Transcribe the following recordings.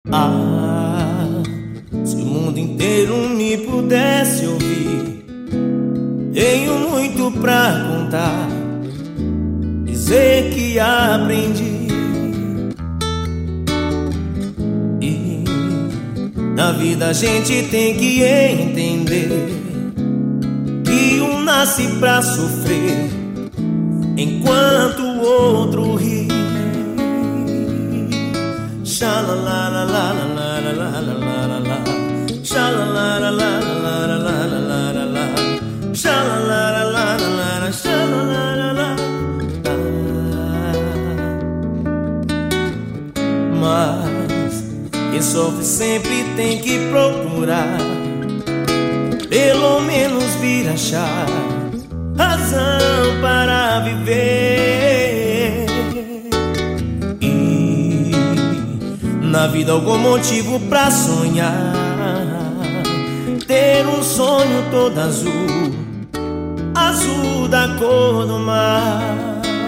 Ah, se o mundo inteiro me pudesse ouvir, tenho muito pra contar, dizer que aprendi. E na vida a gente tem que entender que um nasce pra sofrer enquanto o outro ri. Xalalalalalalalalalala, xalalalalalalalalalala, xalalalalalalala, xalalalala. Mas quem sofre sempre tem que procurar, pelo menos vir achar razão para viver. E na vida algum motivo pra sonhar, ter um sonho todo azul, azul da cor do mar.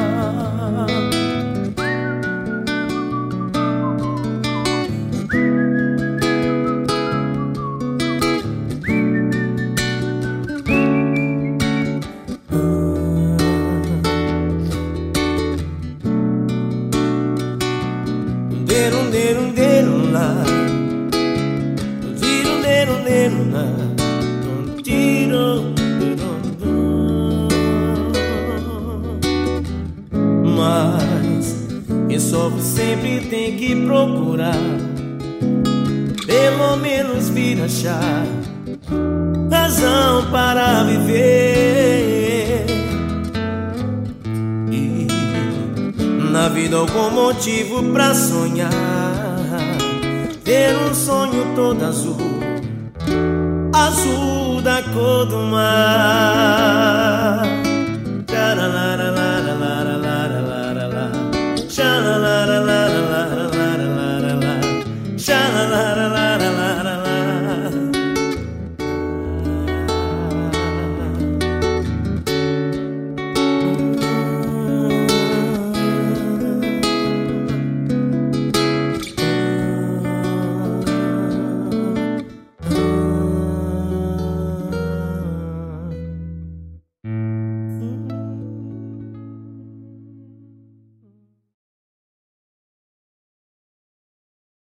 Mas quem sofre sempre tem que procurar, pelo menos vir achar razão para viver. E na vida algum motivo pra sonhar, ter um sonho todo azul, azul da cor do mar.